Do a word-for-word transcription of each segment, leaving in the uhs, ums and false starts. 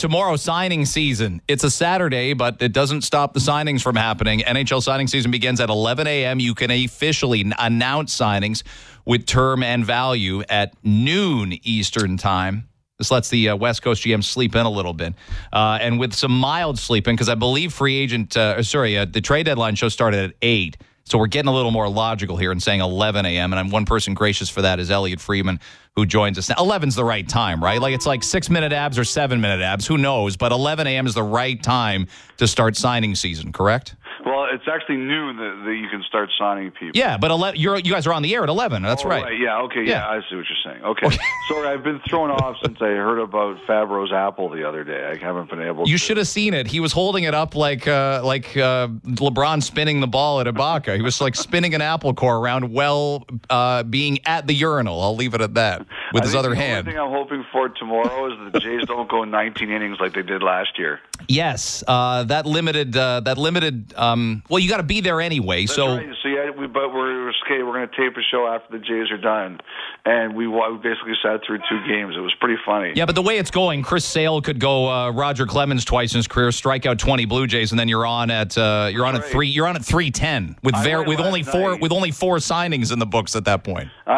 Tomorrow, signing season. It's a Saturday, but it doesn't stop the signings from happening. N H L signing season begins at eleven a.m. You can officially announce signings with term and value at noon Eastern time. This lets the uh, West Coast G Ms sleep in a little bit. Uh, and with some mild sleeping, because I believe free agent, uh, sorry, uh, the trade deadline show started at eight. So we're getting a little more logical here and saying eleven a.m. And I'm one person gracious for that is Elliot Friedman, who joins us now. eleven's the right time, right? Like it's like six-minute abs or seven-minute abs. Who knows? But eleven a.m. is the right time to start signing season, correct? Well, it's actually noon that, that you can start signing people. Yeah, but ele- you're, you guys are on the air at eleven. That's oh, right. right. Yeah, okay, yeah. yeah, I see what you're saying. Okay. Sorry, I've been thrown off since I heard about Fabro's apple the other day. I haven't been able you to. You should have seen it. He was holding it up like uh, like uh, LeBron spinning the ball at Ibaka. He was like spinning an apple core around while uh, being at the urinal. I'll leave it at that with I his think other the hand. The only thing I'm hoping for tomorrow is that the Jays don't go nineteen innings like they did last year. Yes, uh, that limited. Uh, that limited. Um, well, you got to be there anyway. That's so, right. so yeah, we, but we're okay. We're going to tape a show after the Jays are done, and we, we basically sat through two games. It was pretty funny. Yeah, but the way it's going, Chris Sale could go uh, Roger Clemens twice in his career, strike out twenty Blue Jays, and then you're on at uh, you're on right. at three. You're on at three ten with ver- with only four night. with only four signings in the books at that point. Uh,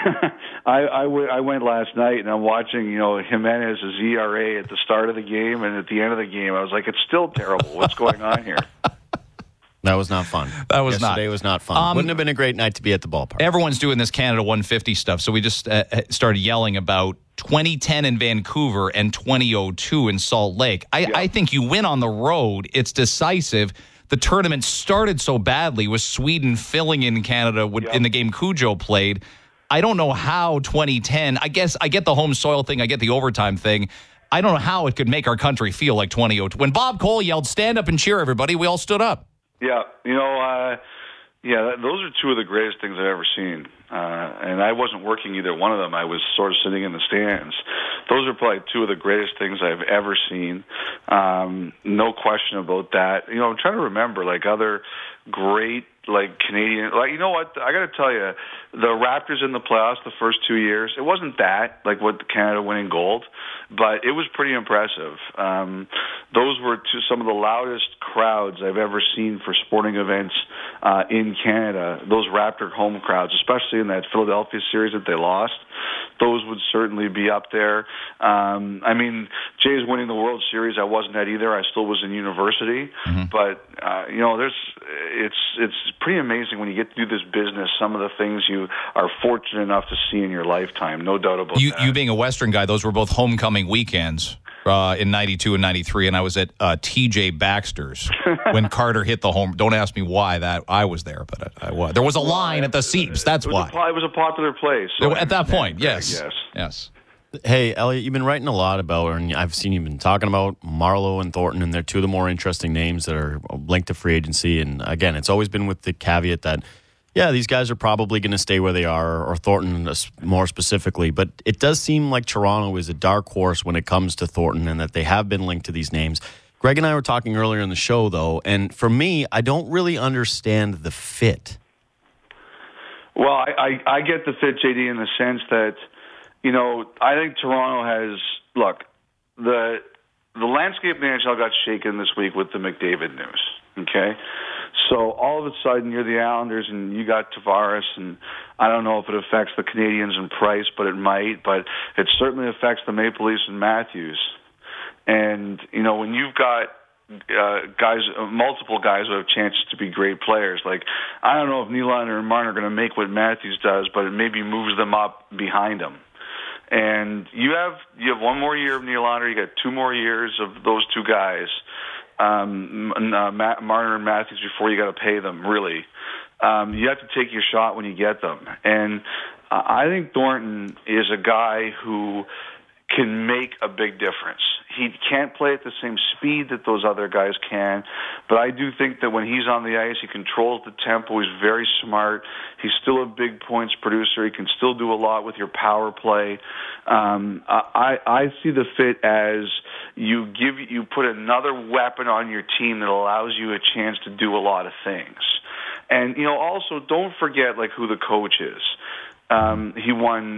I, I, w- I went last night, and I'm watching, you know, Jimenez's E R A at the start of the game, and at the end of the game, I was like, it's still terrible. What's going on here? That was not fun. That was Yesterday not. Yesterday was not fun. Um, Wouldn't have been a great night to be at the ballpark. Everyone's doing this Canada one fifty stuff, so we just uh, started yelling about twenty ten in Vancouver and twenty oh two in Salt Lake. I, yeah. I think you win on the road. It's decisive. The tournament started so badly with Sweden filling in Canada with, yeah. in the game Cujo played. I don't know how twenty ten, I guess I get the home soil thing, I get the overtime thing. I don't know how it could make our country feel like twenty oh two. When Bob Cole yelled, stand up and cheer, everybody, we all stood up. Yeah, you know, uh, yeah, those are two of the greatest things I've ever seen. Uh, and I wasn't working either one of them. I was sort of sitting in the stands. Those are probably two of the greatest things I've ever seen. Um, no question about that. You know, I'm trying to remember, like, other great, like, Canadian, like, you know what, I got to tell you, the Raptors in the playoffs the first two years, it wasn't that, like, what Canada winning gold, but it was pretty impressive. Um, those were two, some of the loudest crowds I've ever seen for sporting events uh, in Canada, those Raptor home crowds, especially in that Philadelphia series that they lost. Those would certainly be up there. Um, I mean, Jays winning the World Series, I wasn't at either. I still was in university. Mm-hmm. But, uh, you know, there's it's it's pretty amazing when you get to do this business, some of the things you are fortunate enough to see in your lifetime. No doubt about you, that. You being a Western guy, those were both homecoming weekends. Uh, in ninety-two and ninety-three, and I was at uh, T J Baxter's when Carter hit the home. Don't ask me why that I was there, but I, I was. There was a line at the Seeps. That's it why. A, it was a popular place. So at that point, yes. Yes. Yes. Hey, Elliot, you've been writing a lot about, and I've seen you've been talking about Marleau and Thornton, and they're two of the more interesting names that are linked to free agency. And again, it's always been with the caveat that, yeah, these guys are probably going to stay where they are, or Thornton more specifically. But it does seem like Toronto is a dark horse when it comes to Thornton and that they have been linked to these names. Greg and I were talking earlier in the show, though, and for me, I don't really understand the fit. Well, I, I, I get the fit, J D, in the sense that, you know, I think Toronto has, look, the the landscape in the N H L got shaken this week with the McDavid news, okay? So all of a sudden, you're the Islanders, and you got Tavares, and I don't know if it affects the Canadians in price, but it might. But it certainly affects the Maple Leafs and Matthews. And you know, when you've got uh, guys, uh, multiple guys who have chances to be great players, like I don't know if Nylander and Martin are going to make what Matthews does, but it maybe moves them up behind them. And you have you have one more year of Nylander, you got two more years of those two guys. Um, uh, Marner and Matthews before you got to pay them, really. Um, you have to take your shot when you get them. And uh, I think Thornton is a guy who can make a big difference. He can't play at the same speed that those other guys can, but I do think that when he's on the ice, he controls the tempo. He's very smart. He's still a big points producer. He can still do a lot with your power play. Um, I, I see the fit as you give you put another weapon on your team that allows you a chance to do a lot of things. And, you know, also don't forget, like, who the coach is. Um, he won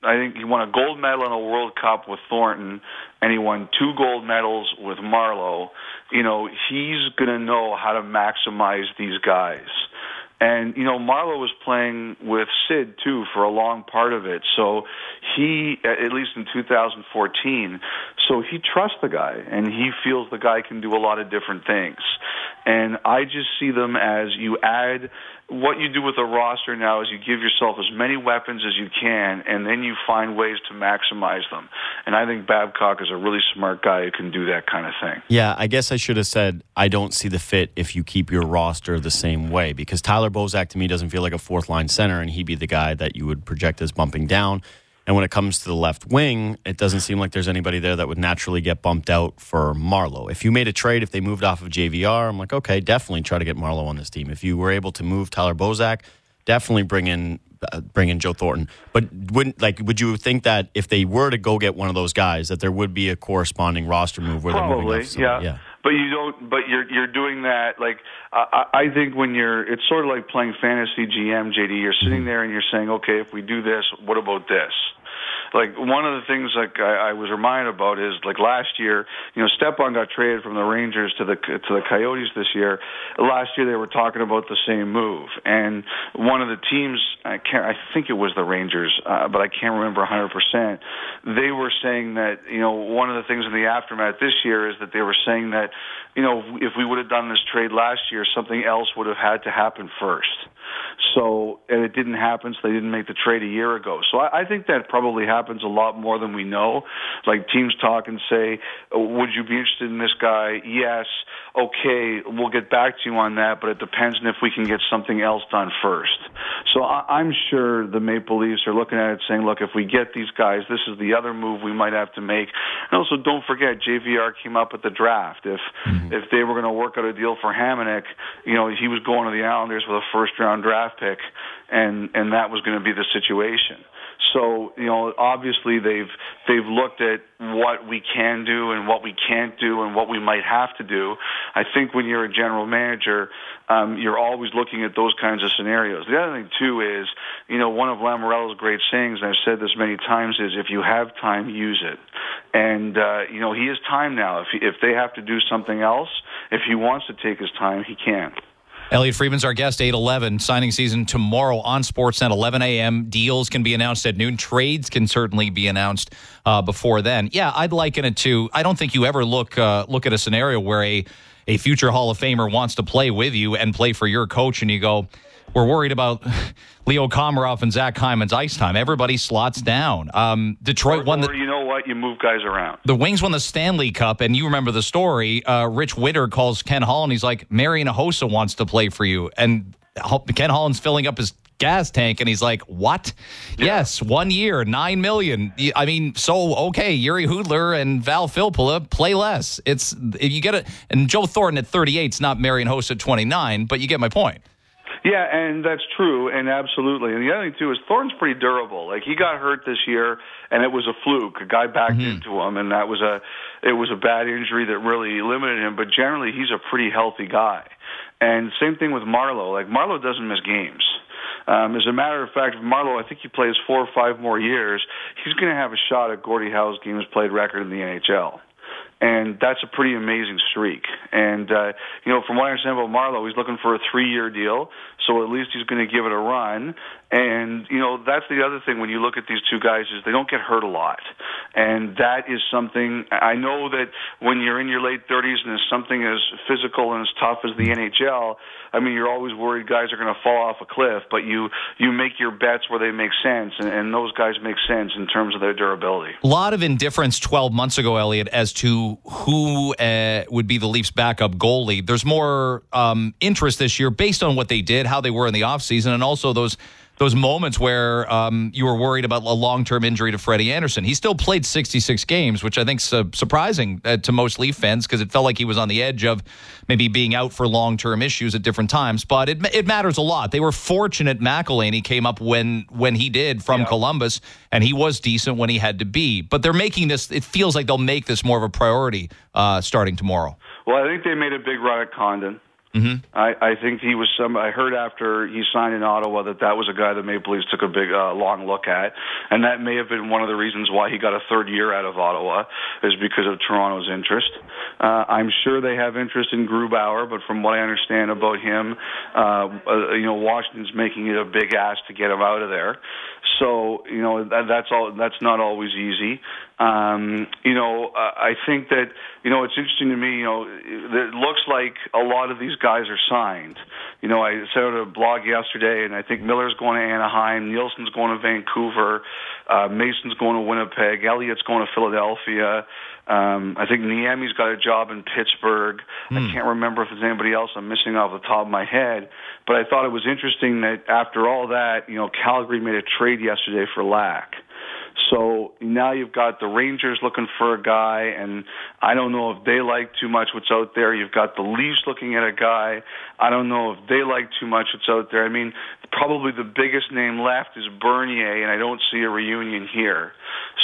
I think he won a gold medal in a World Cup with Thornton, and he won two gold medals with Marleau. You know, he's going to know how to maximize these guys. And, you know, Marleau was playing with Sid, too, for a long part of it. So he, at least in two thousand fourteen, so he trusts the guy, and he feels the guy can do a lot of different things. And I just see them as you add what you do with a roster now is you give yourself as many weapons as you can, and then you find ways to maximize them. And I think Babcock is a really smart guy who can do that kind of thing. Yeah, I guess I should have said I don't see the fit if you keep your roster the same way, because Tyler Bozak to me doesn't feel like a fourth-line center, and he'd be the guy that you would project as bumping down. And when it comes to the left wing, it doesn't seem like there's anybody there that would naturally get bumped out for Marleau. If you made a trade, if they moved off of J V R, I'm like, okay, definitely try to get Marleau on this team. If you were able to move Tyler Bozak, definitely bring in uh, bring in Joe Thornton. But wouldn't like would you think that if they were to go get one of those guys, that there would be a corresponding roster move where Probably, they're moving off somebody? yeah. yeah. But you don't. But you're you're doing that like I, I think when you're. It's sort of like playing fantasy G M, J D. You're sitting mm-hmm. there and you're saying, okay, if we do this, what about this? Like, one of the things like I, I was reminded about is, like, last year, you know, Stepan got traded from the Rangers to the to the Coyotes this year. Last year they were talking about the same move. And one of the teams, I can't, I think it was the Rangers, uh, but I can't remember one hundred percent. They were saying that, you know, one of the things in the aftermath this year is that they were saying that, you know, if we would have done this trade last year, something else would have had to happen first. So, and it didn't happen, so they didn't make the trade a year ago. So I, I think that probably happens a lot more than we know. Like, teams talk and say, would you be interested in this guy? Yes. Okay, we'll get back to you on that, but it depends on if we can get something else done first. So I, I'm sure the Maple Leafs are looking at it saying, look, if we get these guys, this is the other move we might have to make. And also, don't forget, J V R came up at the draft. If mm-hmm. if they were going to work out a deal for Hamonic, you know, he was going to the Islanders with a first-round draft pick, and, and that was going to be the situation. So, you know, obviously they've they've looked at what we can do and what we can't do and what we might have to do. I think when you're a general manager, um, you're always looking at those kinds of scenarios. The other thing, too, is, you know, one of Lamoriello's great sayings, and I've said this many times, is if you have time, use it. And, uh, you know, he has time now. If, he, if they have to do something else, if he wants to take his time, he can. Elliot Friedman's our guest, eight eleven. Signing season tomorrow on Sportsnet, eleven a.m. Deals can be announced at noon. Trades can certainly be announced uh, before then. Yeah, I'd liken it to, I don't think you ever look uh, look at a scenario where a, a future Hall of Famer wants to play with you and play for your coach, and you go, we're worried about Leo Komarov and Zach Hyman's ice time. Everybody slots down. Um, Detroit or, won the... Or you know what? You move guys around. The Wings won the Stanley Cup, and you remember the story. Uh, Rich Witter calls Ken Holland. He's like, Marian Hossa wants to play for you. And Ken Holland's filling up his gas tank, and he's like, what? Yeah. Yes, one year, nine million dollars. I mean, so, okay, Yuri Hudler and Val Filppula play less. It's, if you get it, and Joe Thornton at thirty-eight is not Marian Hossa at twenty-nine, but you get my point. Yeah, and that's true, and absolutely. And the other thing, too, is Thornton's pretty durable. Like, he got hurt this year, and it was a fluke. A guy backed mm-hmm. into him, and that was a it was a bad injury that really limited him. But generally, he's a pretty healthy guy. And same thing with Marleau. Like, Marleau doesn't miss games. Um, as a matter of fact, Marleau, I think he plays four or five more years, he's going to have a shot at Gordie Howe's games played record in the N H L. And that's a pretty amazing streak. And, uh, you know, from what I understand about Marleau, he's looking for a three-year deal, so at least he's going to give it a run. And, you know, that's the other thing when you look at these two guys is they don't get hurt a lot. And that is something, I know that when you're in your late thirties and it's something as physical and as tough as the N H L, I mean, you're always worried guys are going to fall off a cliff, but you, you make your bets where they make sense, and, and those guys make sense in terms of their durability. A lot of indifference twelve months ago, Elliot, as to who uh, would be the Leafs' backup goalie. There's more um, interest this year based on what they did, how they were in the offseason, and also those those moments where um, you were worried about a long-term injury to Freddie Anderson. He still played sixty-six games, which I think is uh, surprising uh, to most Leaf fans because it felt like he was on the edge of maybe being out for long-term issues at different times. But it it matters a lot. They were fortunate McElhinney came up when when he did from yeah. Columbus, and he was decent when he had to be. But they're making this, it feels like they'll make this more of a priority uh, starting tomorrow. Well, I think they made a big run at Condon. Mm-hmm. I, I think he was some. I heard after he signed in Ottawa that that was a guy that Maple Leafs took a big, uh, long look at, and that may have been one of the reasons why he got a third year out of Ottawa, is because of Toronto's interest. Uh, I'm sure they have interest in Grubauer, but from what I understand about him, uh, uh, you know, Washington's making it a big ask to get him out of there. So, you know, that, that's all. That's not always easy. Um, you know, uh, I think that, you know, it's interesting to me, you know, it looks like a lot of these guys are signed. You know, I sent out a blog yesterday, and I think Miller's going to Anaheim, Nielsen's going to Vancouver, uh, Mason's going to Winnipeg, Elliott's going to Philadelphia. Um, I think Niemi's got a job in Pittsburgh. Hmm. I can't remember if there's anybody else I'm missing off the top of my head. But I thought it was interesting that after all that, you know, Calgary made a trade yesterday for Lack. So now you've got the Rangers looking for a guy, and I don't know if they like too much what's out there. You've got the Leafs looking at a guy. I don't know if they like too much what's out there. I mean, probably the biggest name left is Bernier, and I don't see a reunion here.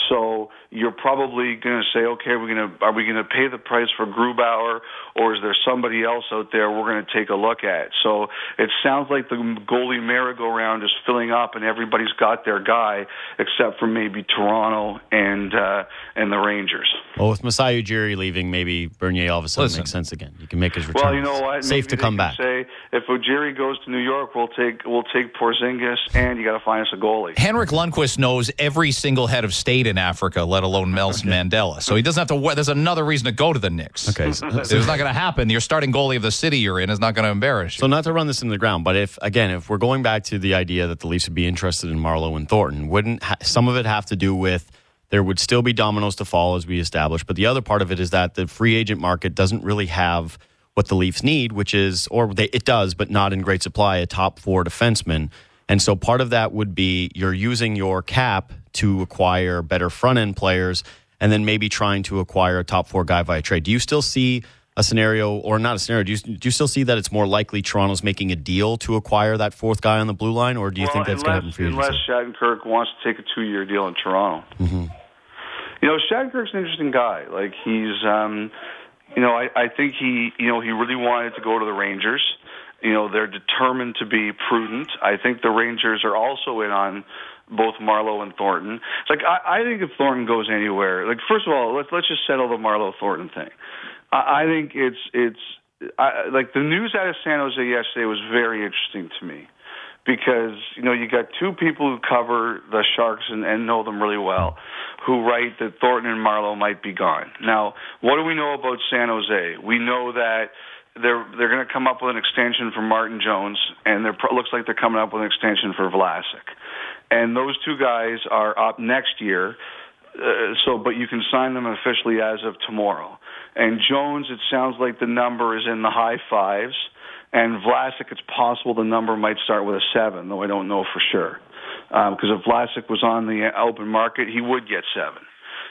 So you're probably going to say, okay, we're going to are we going to pay the price for Grubauer, or is there somebody else out there we're going to take a look at? So it sounds like the goalie merry-go-round is filling up, and everybody's got their guy except for maybe Toronto and uh, and the Rangers. Well, with Masai Ujiri leaving, maybe Bernier all of a sudden Listen. makes sense again. You can make his return. Well, you know what? Safe maybe to come back. Say if Ujiri goes to New York, we'll take we'll take Porzingis, and you got to find us a goalie. Henrik Lundqvist knows every single head of state in Africa, let alone Nelson okay. Mandela. So he doesn't have to. There's another reason to go to the Knicks. Okay, so, it's not going to happen. Your starting goalie of the city you're in is not going to embarrass you. So not to run this into the ground, but if again, if we're going back to the idea that the Leafs would be interested in Marleau and Thornton, wouldn't ha- some of it have to do with there would still be dominoes to fall as we established, but the other part of it is that the free agent market doesn't really have what the Leafs need, which is, or they, it does, but not in great supply, a top four defenseman. And so part of that would be you're using your cap to acquire better front-end players and then maybe trying to acquire a top four guy via trade. Do you still see a scenario, or not a scenario, do you, do you still see that it's more likely Toronto's making a deal to acquire that fourth guy on the blue line, or do you well, think that's going to happen for you? Unless Shattenkirk wants to take a two-year deal in Toronto. Mm-hmm. You know, Shattenkirk's an interesting guy. Like, he's, um, you know, I, I think he, you know, he really wanted to go to the Rangers. You know, they're determined to be prudent. I think the Rangers are also in on both Marleau and Thornton. It's like, I, I think if Thornton goes anywhere, like, first of all, let's let's just settle the Marleau-Thornton thing. I, I think it's, it's I, like, the news out of San Jose yesterday was very interesting to me. Because, you know, you got two people who cover the Sharks and, and know them really well who write that Thornton and Marleau might be gone. Now, what do we know about San Jose? We know that they're they're going to come up with an extension for Martin Jones, and it looks like they're coming up with an extension for Vlasic. And those two guys are up next year, uh, so but you can sign them officially as of tomorrow. And Jones, it sounds like the number is in the high fives. And Vlasic, it's possible the number might start with a seven, though I don't know for sure. Because um, if Vlasic was on the open market, he would get seven.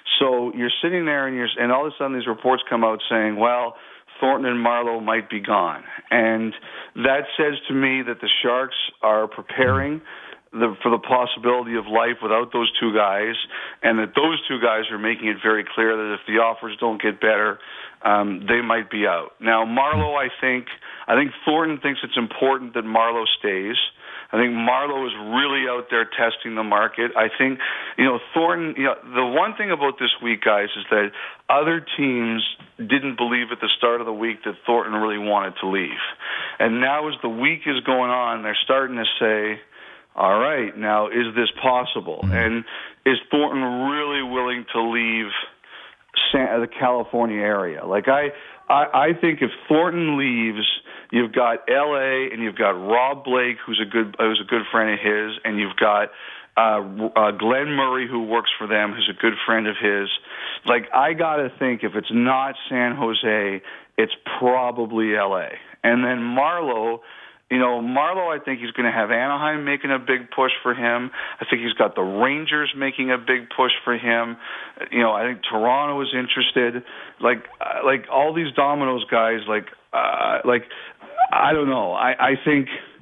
So you're sitting there, and you're, and all of a sudden these reports come out saying, well, Thornton and Marleau might be gone. And that says to me that the Sharks are preparing the, for the possibility of life without those two guys, and that those two guys are making it very clear that if the offers don't get better, um, they might be out. Now, Marleau, I think... I think Thornton thinks it's important that Marleau stays. I think Marleau is really out there testing the market. I think, you know, Thornton, you know, the one thing about this week, guys, is that other teams didn't believe at the start of the week that Thornton really wanted to leave. And now as the week is going on, they're starting to say, all right, now is this possible? Mm-hmm. And is Thornton really willing to leave San, the California area? Like, I, I, I think if Thornton leaves, you've got L A and you've got Rob Blake, who's a good who's a good friend of his, and you've got uh, uh, Glenn Murray, who works for them, who's a good friend of his. Like, I gotta think if it's not San Jose, it's probably L A. And then Marleau, you know, Marleau, I think he's going to have Anaheim making a big push for him. I think he's got the Rangers making a big push for him. You know, I think Toronto is interested. Like, uh, like all these dominoes guys, like, uh, like. I don't know. I, I think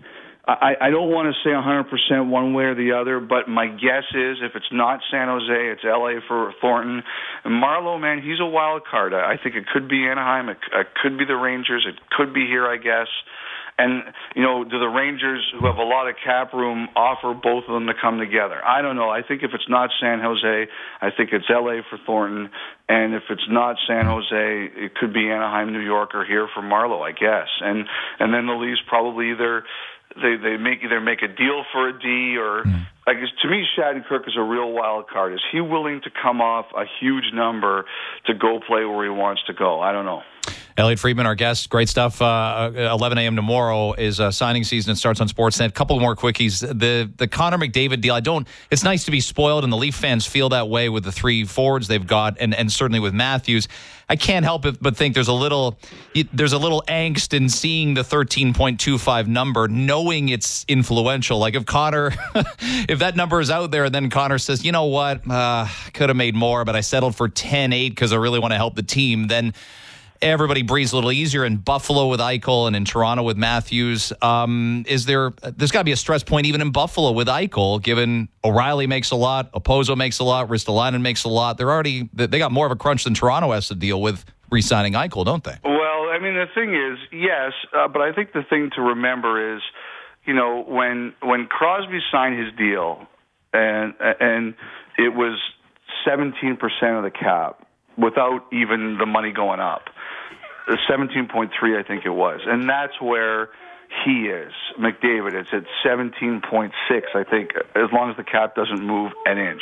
I, I don't want to say one hundred percent one way or the other, but my guess is if it's not San Jose, it's L A for Thornton. And Marleau, man, he's a wild card. I think it could be Anaheim. It, it could be the Rangers. It could be here, I guess. And, you know, do the Rangers, who have a lot of cap room, offer both of them to come together? I don't know. I think if it's not San Jose, I think it's L A for Thornton. And if it's not San Jose, it could be Anaheim, New York, or here for Marleau, I guess. And and then the Leafs probably either they, they make either make a deal for a D or, mm. I guess, to me, Shattenkirk is a real wild card. Is he willing to come off a huge number to go play where he wants to go? I don't know. Elliot Friedman, our guest. Great stuff. Uh, eleven a.m. tomorrow is uh, signing season. It starts on Sportsnet. A couple more quickies. The the Connor McDavid deal, I don't, it's nice to be spoiled, and the Leaf fans feel that way with the three forwards they've got, and, and certainly with Matthews. I can't help it but think there's a little there's a little angst in seeing the thirteen point two five number, knowing it's influential. Like if Connor, if that number is out there, and then Connor says, you know what, uh, I could have made more, but I settled for ten eight because I really want to help the team, then everybody breathes a little easier. In Buffalo with Eichel and in Toronto with Matthews. Um, is there, there's got to be a stress point even in Buffalo with Eichel, given O'Reilly makes a lot, Opozo makes a lot, Ristolainen makes a lot. They're already, they got more of a crunch than Toronto has to deal with re-signing Eichel, don't they? Well, I mean, the thing is, yes, uh, but I think the thing to remember is, you know, when when Crosby signed his deal, and and it was seventeen percent of the cap without even the money going up. seventeen point three, I think it was. And that's where he is. McDavid, it's at seventeen point six, I think, as long as the cap doesn't move an inch.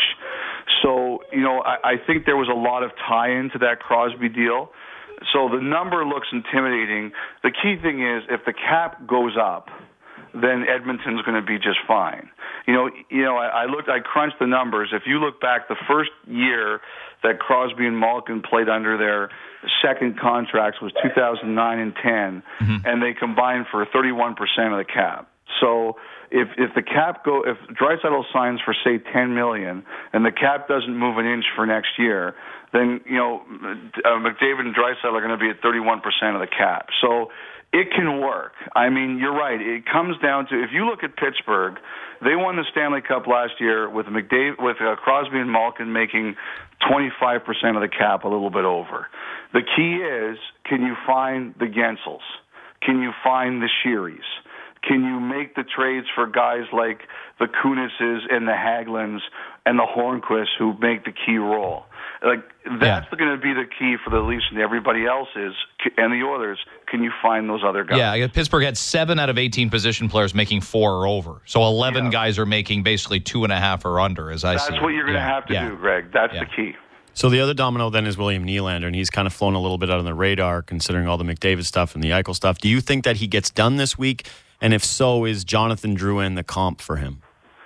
So, you know, I, I think there was a lot of tie-in to that Crosby deal. So the number looks intimidating. The key thing is if the cap goes up, then Edmonton's going to be just fine. You know, you know. I, I looked, I crunched the numbers. If you look back, the first year that Crosby and Malkin played under their second contracts was two thousand nine and ten, mm-hmm. and they combined for thirty-one percent of the cap. So if if the cap go, if Draisaitl signs for say ten million and the cap doesn't move an inch for next year, then you know uh, McDavid and Draisaitl are going to be at thirty-one percent of the cap. So it can work. I mean, you're right. It comes down to, if you look at Pittsburgh, they won the Stanley Cup last year with McDavid, with uh, Crosby and Malkin making twenty-five percent of the cap, a little bit over. The key is, can you find the Gensels? Can you find the Shearys? Can you make the trades for guys like the Kunises and the Hagelins and the Hornquists who make the key role? Like, that's yeah. going to be the key for the Leafs and everybody else is, and the Oilers. Can you find those other guys? Yeah, Pittsburgh had seven out of eighteen position players making four or over. So eleven yeah. guys are making basically two and a half or under, as I that's see That's what it. you're going to yeah. have to yeah. do, Greg. That's yeah. the key. So the other domino then is William Nylander, and he's kind of flown a little bit out on the radar considering all the McDavid stuff and the Eichel stuff. Do you think that he gets done this week? And if so, is Jonathan Drouin the comp for him?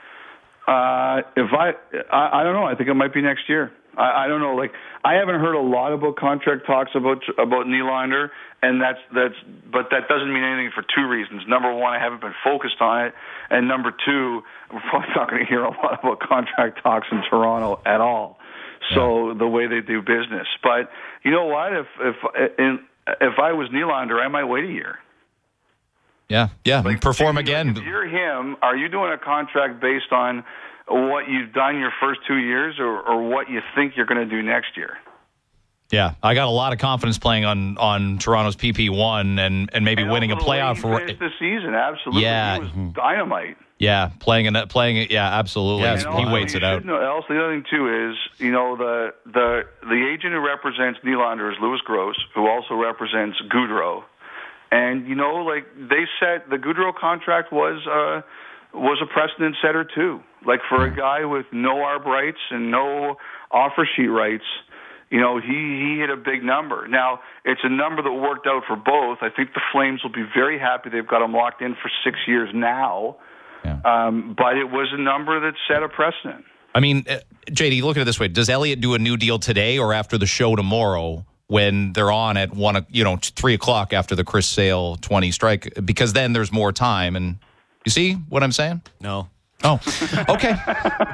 Uh, if I, I, I don't know. I think it might be next year. I, I don't know. Like, I haven't heard a lot about contract talks about about Nylander, and that's that's. But that doesn't mean anything for two reasons. Number one, I haven't been focused on it, and number two, we're probably not going to hear a lot about contract talks in Toronto at all. So yeah. the way they do business, but you know what? If if in, if I was Nylander, I might wait a year. Yeah, yeah, like, perform if again. If you're him, are you doing a contract based on what you've done your first two years, or, or what you think you're going to do next year? Yeah, I got a lot of confidence playing on, on Toronto's P P one and, and maybe and winning a playoff for the season. Absolutely, yeah, he was dynamite. Yeah, playing it, playing it. Yeah, absolutely. Yeah, he also, waits it out. Know, else, the other thing too is, you know, the the the agent who represents Nylander is Louis Gross, who also represents Goudreau. And, you know, like they said, the Goudreau contract was uh, was a precedent setter, too. Like for a guy with no arb rights and no offer sheet rights, you know, he, he hit a big number. Now, it's a number that worked out for both. I think the Flames will be very happy they've got him locked in for six years now. Yeah. Um, but it was a number that set a precedent. I mean, uh, J D, look at it this way. Does Elliott do a new deal today or after the show tomorrow? When they're on at one, you know, three o'clock after the Chris Sale twenty strike, because then there's more time. And you see what I'm saying? No. Oh, okay.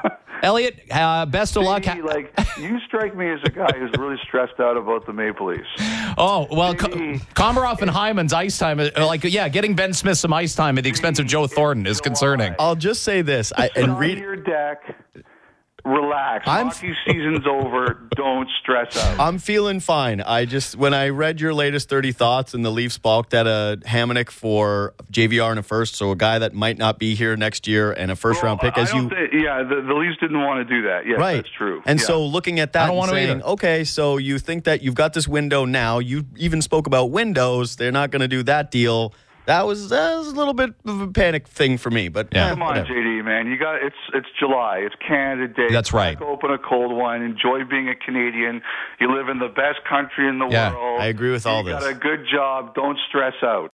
Elliot, uh, best of J luck. D, like, you strike me as a guy who's really stressed out about the Maple Leafs. Oh, well, J D, Komarov and Hyman's ice time, uh, like, yeah, getting Ben Smith some ice time at the expense of Joe Thornton is concerning. I'll just say this. I, and on read. your deck. Relax. I'm- Hockey season's over. Don't stress out. I'm feeling fine. I just, when I read your latest thirty thoughts and the Leafs balked at a Hamonic for J V R and a first, so a guy that might not be here next year and a first round Well, pick, I as don't you. think- yeah, the, the Leafs didn't want to do that. Yes, Right. that's true. And Yeah. so looking at I that don't and want to saying, either. okay, so you think that you've got this window now. You even spoke about windows. They're not going to do that deal. That was, that was a little bit of a panic thing for me. But Yeah. eh, Come on, whatever. J D, man. You got it's it's July. It's Canada Day. That's right. Crack open a cold one. Enjoy being a Canadian. You live in the best country in the Yeah, world. I agree with all you this. got a good job. Don't stress out.